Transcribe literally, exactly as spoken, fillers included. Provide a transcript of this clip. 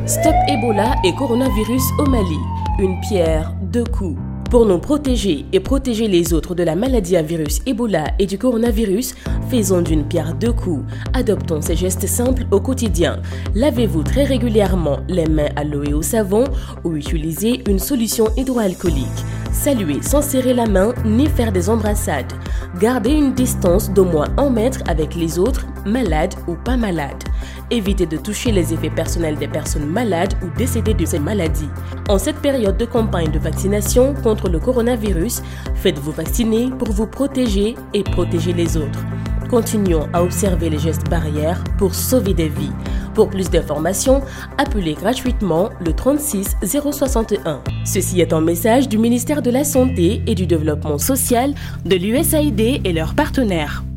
Stop Ebola et coronavirus au Mali. Une pierre, deux coups. Pour nous protéger et protéger les autres de la maladie à virus Ebola et du coronavirus, faisons d'une pierre deux coups. Adoptons ces gestes simples au quotidien. Lavez-vous très régulièrement les mains à l'eau et au savon ou utilisez une solution hydroalcoolique. Saluez sans serrer la main ni faire des embrassades. Gardez une distance d'au moins un mètre avec les autres, malades ou pas malades. Évitez de toucher les effets personnels des personnes malades ou décédées de ces maladies. En cette période de campagne de vaccination contre le coronavirus, faites-vous vacciner pour vous protéger et protéger les autres. Continuons à observer les gestes barrières pour sauver des vies. Pour plus d'informations, appelez gratuitement le trente-six zéro soixante et un. Ceci est un message du ministère de la Santé et du Développement social, de l'U S A I D et leurs partenaires.